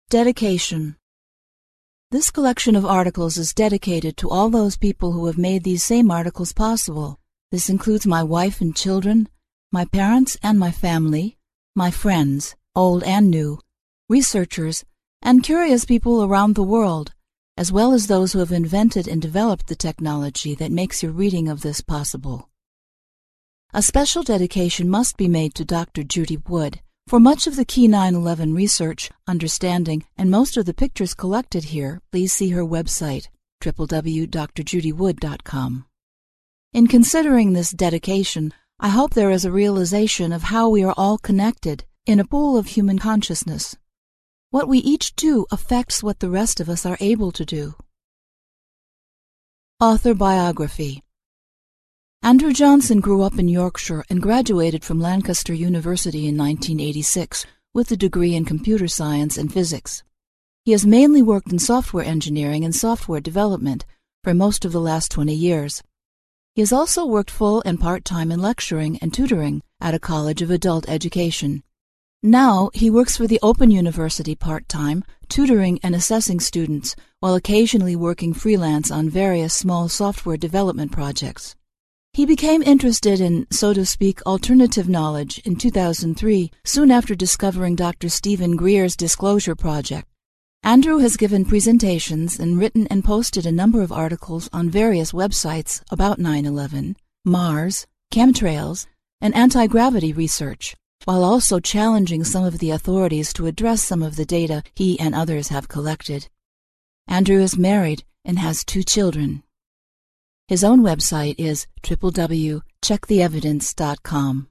Dedication. This collection of articles is dedicated to all those people who have made these same articles possible. This includes my wife and children, my parents and my family, my friends, old and new, researchers, and curious people around the world, as well as those who have invented and developed the technology that makes your reading of this possible. A special dedication must be made to Dr. Judy Wood. For much of the key 9/11 research, understanding, and most of the pictures collected here, please see her website, www.drjudywood.com. In considering this dedication, I hope there is a realization of how we are all connected in a pool of human consciousness. What we each do affects what the rest of us are able to do. Author biography. Andrew Johnson grew up in Yorkshire and graduated from Lancaster University in 1986 with a degree in computer science and physics. He has mainly worked in software engineering and software development for most of the last 20 years. He has also worked full and part-time in lecturing and tutoring at a college of adult education. Now he works for the Open University part-time, tutoring and assessing students while occasionally working freelance on various small software development projects. He became interested in, so to speak, alternative knowledge in 2003, soon after discovering Dr. Stephen Greer's Disclosure Project. Andrew has given presentations and written and posted a number of articles on various websites about 9/11, Mars, chemtrails, and anti-gravity research, while also challenging some of the authorities to address some of the data he and others have collected. Andrew is married and has 2 children. His own website is www.checktheevidence.com.